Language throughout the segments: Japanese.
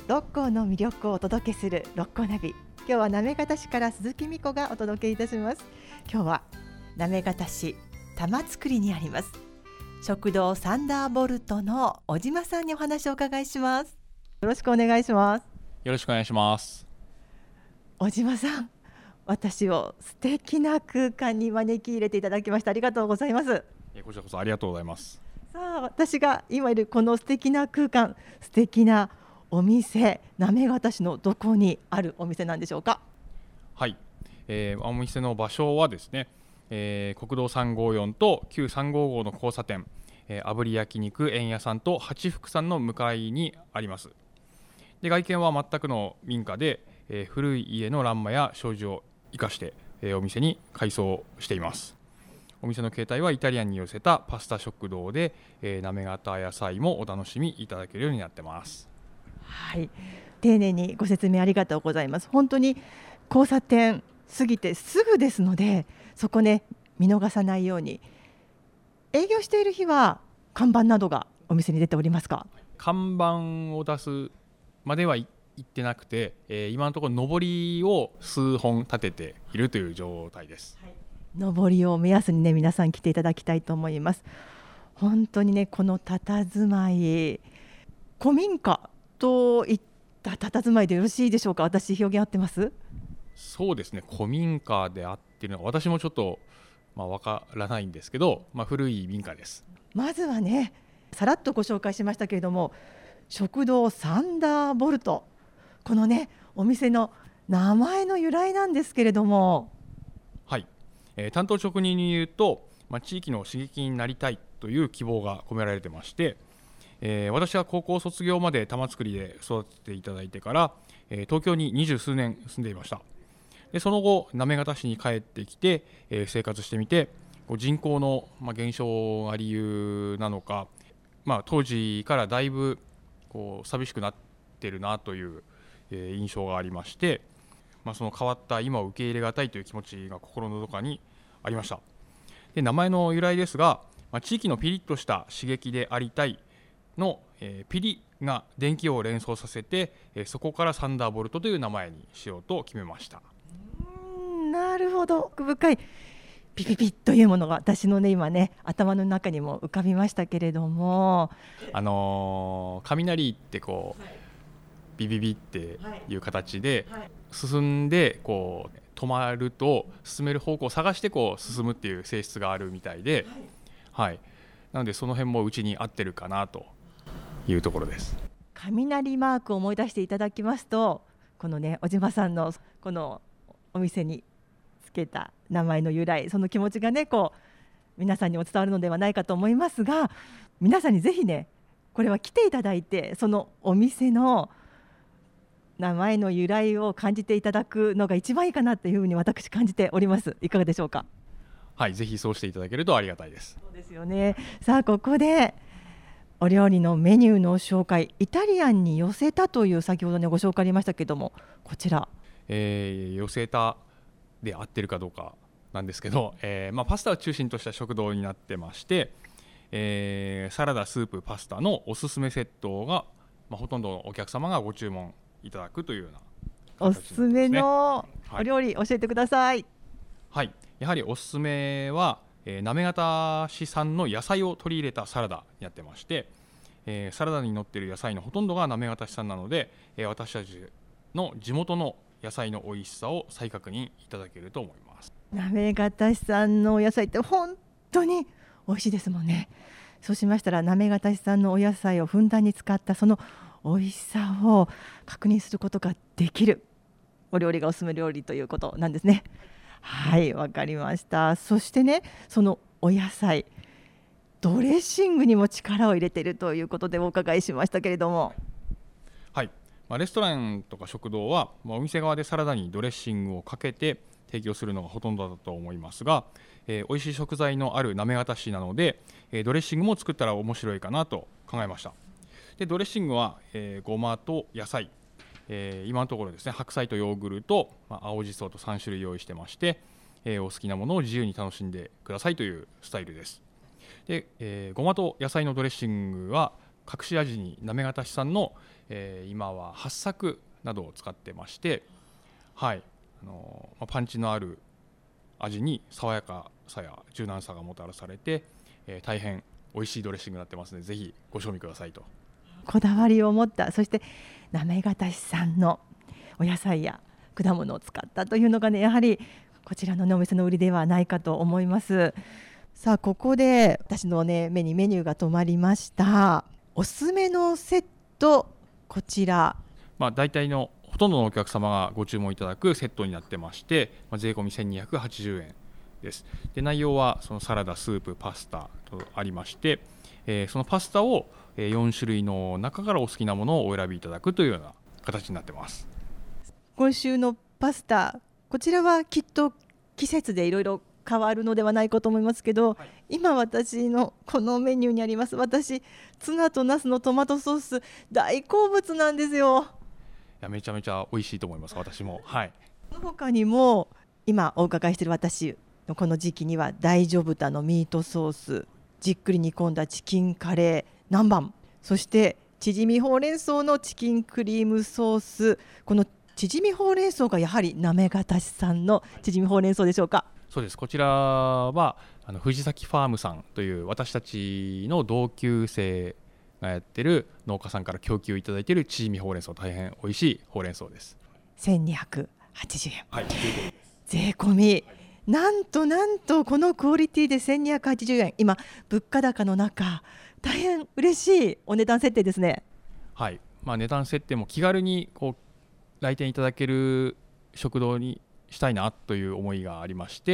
六甲の魅力をお届けする六甲ナビ。今日は行方市から鈴木美子がお届けいたします。今日は行方市玉造にあります食堂サンダーボルトの小島さんにお話をお伺いします。よろしくお願いします。 よろしくお願いします。 小島さん、私を素敵な空間に招き入れていただきましてありがとうございます。 こちらこそありがとうございます。 さあ、私が今いるこの素敵な空間、素敵なお店、行方市のどこにあるお店なんでしょうか。 はい、お店の場所はですね、国道354と旧355の交差点、炙り焼肉円屋さんと八福さんの向かいにあります。で、外見は全くの民家で、古い家の欄間や障子を生かして、お店に改装しています。お店の形態はイタリアンに寄せたパスタ食堂で、行方野菜もお楽しみいただけるようになってます。 はい、丁寧にご説明ありがとうございます。本当に交差点過ぎてすぐですので、そこね見逃さないように。営業している日は看板などがお店に出ておりますか。 看板を出すまでは行ってなくて、今のところ上りを数本立てているという状態です。 はい、上りを目安にね皆さん来ていただきたいと思います。本当にねこの佇まい、古民家といった佇まいでよろしいでしょうか。私表現合ってます？ そうですね、古民家であっているのは私もちょっとわからないんですけど、古い民家です。 まずはねさらっとご紹介しましたけれども、食堂サンダーボルト、このねお店の名前の由来なんですけれども。 はい、担当職人に言うと、地域の刺激になりたいという希望が込められてまして、私は高校卒業まで玉造で育てていただいてから、東京に20数年住んでいました。でその後行方市に帰ってきて、生活してみて、人口の減少が理由なのか、当時からだいぶ寂しくなってるなという、印象がありまして、その変わった今を受け入れがたいという気持ちが心のどこかにありました。で名前の由来ですが、地域のピリッとした刺激でありたいの、ピリが電気を連想させて、そこからサンダーボルトという名前にしようと決めました。 なるほど、奥深いピピピッというものが私のね今ね頭の中にも浮かびましたけれども、 雷ってビビビっていう形で進んで止まると進める方向を探して進むっていう性質があるみたいで、はい、なのでその辺もうちに合ってるかなというところです。 雷マークを思い出していただきますと、このね小島さんのこのお店につけた名前の由来、その気持ちがね皆さんにも伝わるのではないかと思いますが、皆さんにぜひねこれは来ていただいて、そのお店の名前の由来を感じていただくのが一番いいかなというふうに私感じております。いかがでしょうか。 はい、ぜひそうしていただけるとありがたいです。 そうですよね。さあここでお料理のメニューの紹介、イタリアンに寄せたという先ほどねご紹介ありましたけども、こちら、 寄せたで合ってるかどうかなんですけど、パスタを中心とした食堂になってまして、サラダスープパスタのおすすめセットが、ほとんどのお客様がご注文いただくというようなおすすめのお料理教えてください。 はい、やはりおすすめは、行方市産の野菜を取り入れたサラダになってまして、サラダに載っている野菜のほとんどが行方市産なので、私たちの地元の野菜の美味しさを再確認いただけると思います。 行方市産のお野菜って本当に美味しいですもんね。そうしましたら行方市産のお野菜をふんだんに使ったその美味しさを確認することができるお料理がおすすめ料理ということなんですね。はい、わかりました。そしてねそのお野菜、ドレッシングにも力を入れているということでお伺いしましたけれども。 はい、レストランとか食堂は、お店側でサラダにドレッシングをかけて提供するのがほとんどだと思いますが、美味しい食材のある行方市なので、ドレッシングも作ったら面白いかなと考えました。でドレッシングは、ごまと野菜、今のところですね白菜とヨーグルト、青じそと3種類用意してまして、お好きなものを自由に楽しんでくださいというスタイルです。で、ごまと野菜のドレッシングは隠し味に行方市産の、今は八朔などを使ってまして、はい、パンチのある味に爽やかさや柔軟さがもたらされて、大変美味しいドレッシングになってますので、ぜひご賞味くださいと。 こだわりを持った、そして行方市産のお野菜や果物を使ったというのがね、やはりこちらの、ね、お店の売りではないかと思います。さあ、ここで私の、ね、目にメニューが止まりました。おすすめのセット、こちら、 大体のほとんどのお客様がご注文いただくセットになってまして、税込み1280円です。で、内容はそのサラダ、スープ、パスタとありまして、そのパスタを4種類の中からお好きなものをお選びいただくというような形になってます。 今週のパスタ、こちらはきっと季節でいろいろ変わるのではないかと思いますけど、今私のこのメニューにあります、私ツナとナスのトマトソース大好物なんですよ。 いや、めちゃめちゃ美味しいと思います、私も。はい。 その他にも今お伺いしている私のこの時期には大丈豚のミートソース、じっくり煮込んだチキンカレー南蛮、そしてチヂミほうれん草のチキンクリームソース。このチヂミほうれん草がやはり行方市産のチヂミほうれん草でしょうか？ そうです。こちらは藤崎ファームさんという私たちの同級生がやってる農家さんから供給いただいているチヂミほうれん草、大変美味しいほうれん草です。 1280円、 はい、 税込み、はい、なんとこのクオリティで1280円、今物価高の中大変嬉しいお値段設定ですね。 はい、値段設定も気軽に来店いただける食堂にしたいなという思いがありまして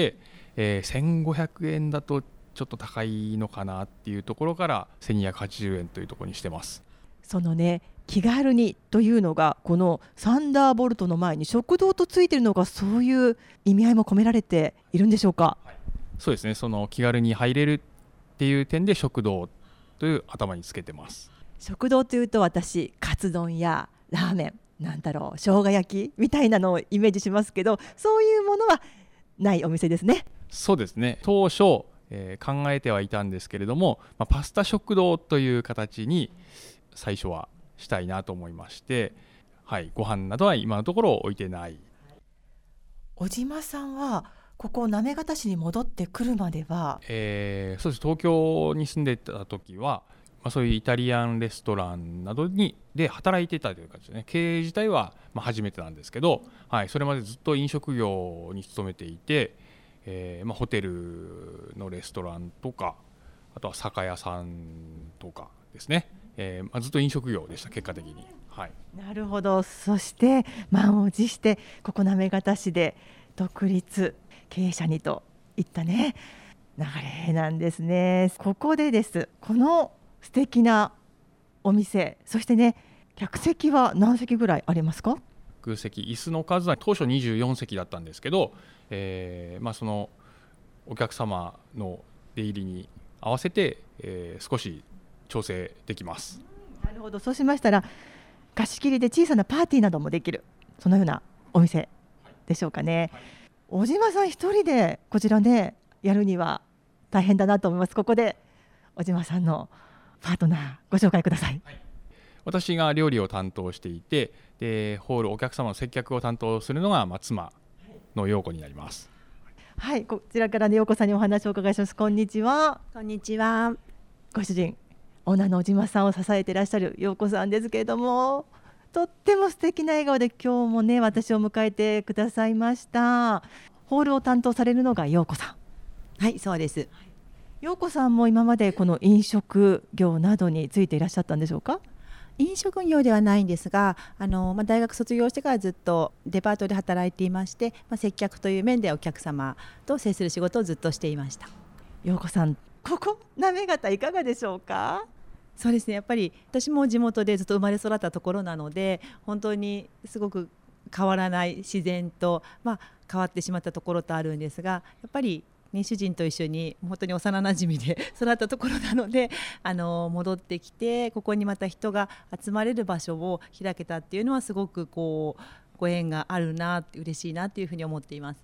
、1500円だとちょっと高いのかなっていうところから1280円というところにしてます。 そのね、気軽にというのがこのサンダーボルトの前に食堂とついているのが、そういう意味合いも込められているんでしょうか？ はい、そうですね。その気軽に入れるっていう点で食堂という頭につけてます。 食堂というと私、カツ丼やラーメン、なんだろう、生姜焼きみたいなのをイメージしますけど、そういうものはないお店ですね。 そうですね。当初、考えてはいたんですけれども、パスタ食堂という形に最初はしたいなと思いまして、はい、ご飯などは今のところ置いてない。 小島さんはここ行方市に戻ってくるまでは、 そうです。東京に住んでいた時は、そういうイタリアンレストランなどで働いてたという感じですね。経営自体は初めてなんですけど、はい、それまでずっと飲食業に勤めていて、ホテルのレストランとか、あとは酒屋さんとかですね、ずっと飲食業でした、結果的に。はい、 なるほど。そして満を持してここ行方市で独立経営者にといったね、流れなんですね。ここでです、この素敵なお店、そしてね、客席は何席ぐらいありますか？ 空席、椅子の数は当初24席だったんですけど、そのお客様の出入りに合わせて、少し調整できます。 なるほど。そうしましたら貸し切りで小さなパーティーなどもできる、そのようなお店でしょうかね。はい、小島さん一人でこちらでやるには大変だなと思います。ここで小島さんのパートナーご紹介ください。はい、 私が料理を担当していて、でホールお客様の接客を担当するのが妻の陽子になります。 はい、こちらから陽子さんにお話をお伺いします。こんにちは。 こんにちは。 ご主人、オーナーの小島さんを支えていらっしゃる陽子さんですけれども、とっても素敵な笑顔で今日もね、私を迎えてくださいました。ホールを担当されるのが陽子さん。 はい、そうです。 陽子さんも今までこの飲食業などについていらっしゃったんでしょうか？ 飲食業ではないんですが、大学卒業してからずっとデパートで働いていまして、接客という面でお客様と接する仕事をずっとしていました。 陽子さん、ここ行方いかがでしょうか？ そうですね、やっぱり私も地元でずっと生まれ育ったところなので、本当にすごく変わらない自然と、変わってしまったところとあるんですが、やっぱり主人と一緒に本当に幼なじみで育ったところなので、戻ってきてここにまた人が集まれる場所を開けたっていうのはすごくご縁があるな、嬉しいなというふうに思っています。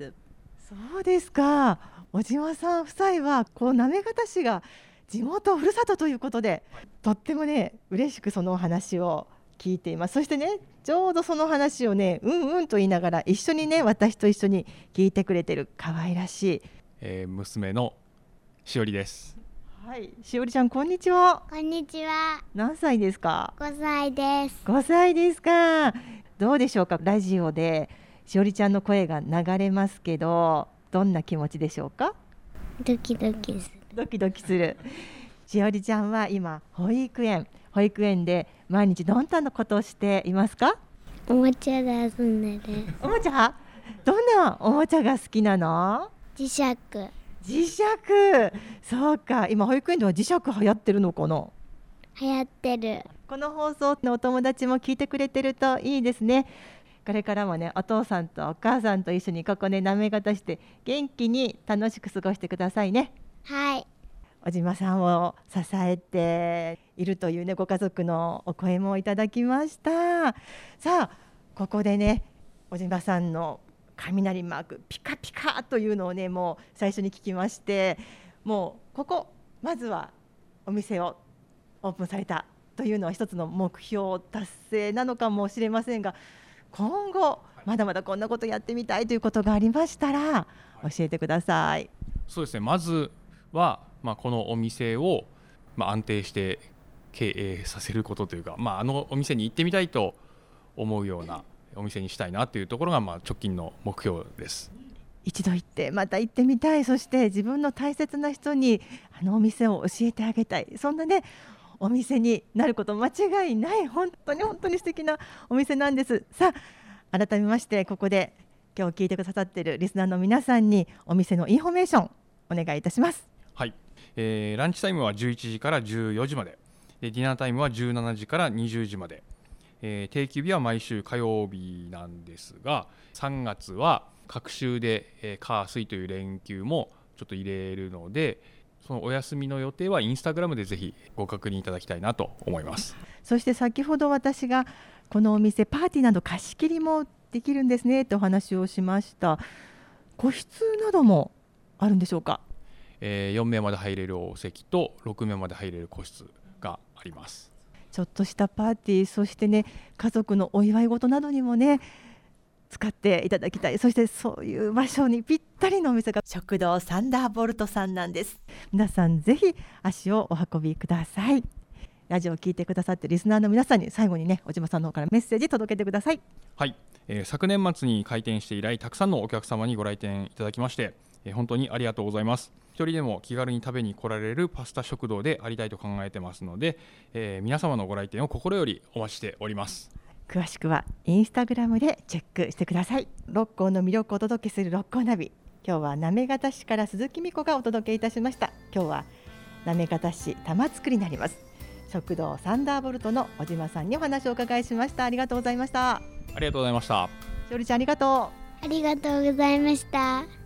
そうですか。小島さん夫妻は行方市が地元ふるさとということで、とってもね嬉しくそのお話を聞いています。そしてねちょうどその話をねと言いながら一緒にね私と一緒に聞いてくれてる可愛らしい、 娘のしおりです。 はい、しおりちゃんこんにちは。 こんにちは。 何歳ですか 5歳です。 ？5歳ですか。どうでしょうか、ラジオでしおりちゃんの声が流れますけどどんな気持ちでしょうか？ ドキドキする。 ドキドキする。しおりちゃんは今保育園で毎日どんなことをしていますか？ おもちゃで遊んでる。 おもちゃ、どんなおもちゃが好きなの？ 磁石。 磁石、そうか、今保育園では磁石流行ってるのかな？ 流行ってる。 この放送のお友達も聞いてくれてるといいですね。これからもねお父さんとお母さんと一緒にここねなめがたして元気に楽しく過ごしてくださいね。 はい。 小島さんを支えているというねご家族のお声もいただきました。さあここでね小島さんの雷マークピカピカというのをねもう最初に聞きまして、もうここまずはお店をオープンされたというのは一つの目標達成なのかもしれませんが、今後まだまだこんなことやってみたいということがありましたら教えてください。 そうですね、まずは、このお店を、安定して経営させることというか、あのお店に行ってみたいと思うようなお店にしたいなというところが、直近の目標です。 一度行ってまた行ってみたい、そして自分の大切な人にあのお店を教えてあげたい、そんなねお店になること間違いない、本当に素敵なお店なんです。さあ改めましてここで今日聞いてくださっているリスナーの皆さんにお店のインフォメーションお願いいたします。 はい、ランチタイムは11時から14時まで、ディナータイムは17時から20時まで、定休日は毎週火曜日なんですが、3月は隔週で、火水という連休もちょっと入れるので、そのお休みの予定はインスタグラムでぜひご確認いただきたいなと思います。 そして先ほど私がこのお店パーティーなど貸し切りもできるんですねとお話をしました。個室などもあるんでしょうか ？4名まで入れるお席と6名まで入れる個室があります。 ちょっとしたパーティー、そしてね家族のお祝い事などにもね使っていただきたい、そしてそういう場所にぴったりのお店が食堂サンダーボルトさんなんです。皆さんぜひ足をお運びください。ラジオを聞いてくださってリスナーの皆さんに最後にね小島さんの方からメッセージ届けてください。 はい、昨年末に開店して以来たくさんのお客様にご来店いただきまして、本当にありがとうございます。一人でも気軽に食べに来られるパスタ食堂でありたいと考えてますので、皆様のご来店を心よりお待ちしております。 詳しくはインスタグラムでチェックしてください。六甲の魅力をお届けする六甲ナビ、今日は行方市から鈴木美子がお届けいたしました。今日は行方市玉造になります食堂サンダーボルトの小島さんにお話をお伺いしました。ありがとうございました。 ありがとうございました。 しおりちゃんありがとう。 ありがとうございました。